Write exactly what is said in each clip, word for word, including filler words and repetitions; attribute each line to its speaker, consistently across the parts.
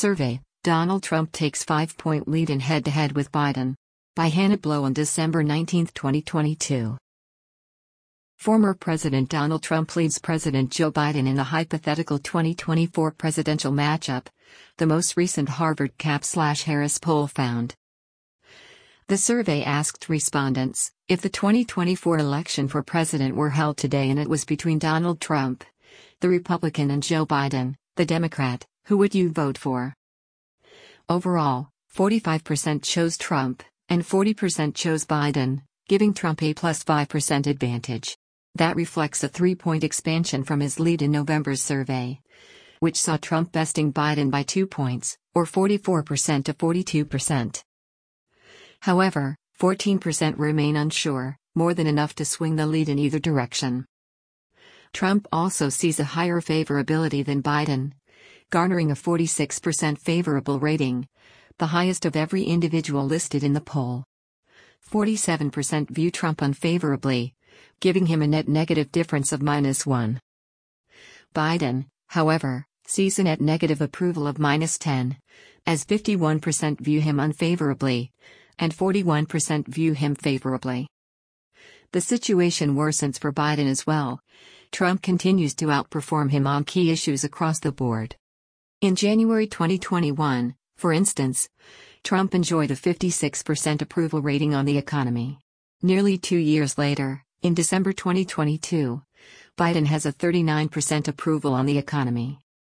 Speaker 1: survey, Donald Trump takes five-point lead in head-to-head with Biden. By Hannah Blow on December nineteenth, twenty twenty-two. Former President Donald Trump leads President Joe Biden in a hypothetical twenty twenty-four presidential matchup, the most recent Harvard Cap/Harris poll found. The survey asked respondents, if the twenty twenty-four election for president were held today and it was between Donald Trump, the Republican, and Joe Biden, the Democrat, who would you vote for? Overall, forty-five percent chose Trump, and forty percent chose Biden, giving Trump a plus five percent advantage. That reflects a three-point expansion from his lead in November's survey, which saw Trump besting Biden by two points, or forty-four percent to forty-two percent. However, fourteen percent remain unsure, more than enough to swing the lead in either direction. Trump also sees a higher favorability than Biden, garnering a forty-six percent favorable rating, the highest of every individual listed in the poll. forty-seven percent view Trump unfavorably, giving him a net negative difference of minus one. Biden, however, sees a net negative approval of minus ten, as fifty-one percent view him unfavorably, and forty-one percent view him favorably. The situation worsens for Biden as well. Trump continues to outperform him on key issues across the board. In January twenty twenty-one, for instance, Trump enjoyed a fifty-six percent approval rating on the economy. Nearly two years later, in December twenty twenty-two, Biden has a thirty-nine percent approval on the economy.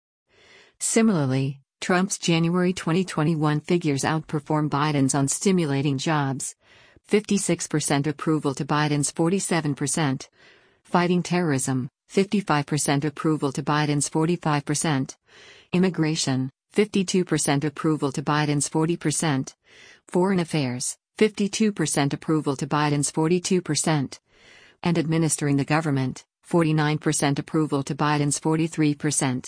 Speaker 1: Similarly, Trump's January twenty twenty-one figures outperform Biden's on stimulating jobs, fifty-six percent approval to Biden's forty-seven percent, fighting terrorism, fifty-five percent approval to Biden's forty-five percent, immigration, fifty-two percent approval to Biden's forty percent, foreign affairs, fifty-two percent approval to Biden's forty-two percent, and administering the government, forty-nine percent approval to Biden's forty-three percent.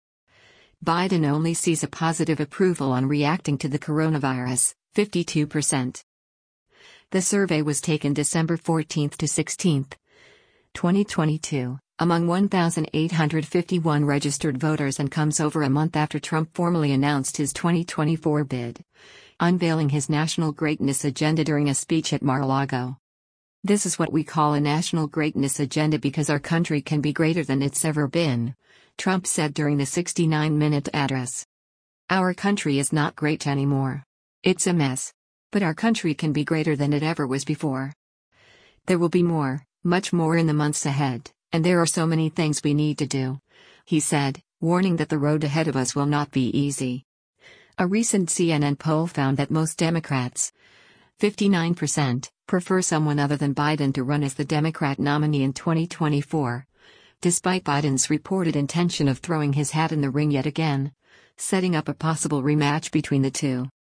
Speaker 1: Biden only sees a positive approval on reacting to the coronavirus, fifty-two percent. The survey was taken December fourteenth to sixteenth, twenty twenty-two, among one thousand eight hundred fifty-one registered voters and comes over a month after Trump formally announced his twenty twenty-four bid, unveiling his national greatness agenda during a speech at Mar-a-Lago. This is what we call a national greatness agenda because our country can be greater than it's ever been, Trump said during the sixty-nine minute address. Our country is not great anymore. It's a mess. But our country can be greater than it ever was before. There will be more, much more in the months ahead, and there are so many things we need to do, he said, warning that the road ahead of us will not be easy. A recent C N N poll found that most Democrats, fifty-nine percent, prefer someone other than Biden to run as the Democrat nominee in twenty twenty-four, despite Biden's reported intention of throwing his hat in the ring yet again, setting up a possible rematch between the two.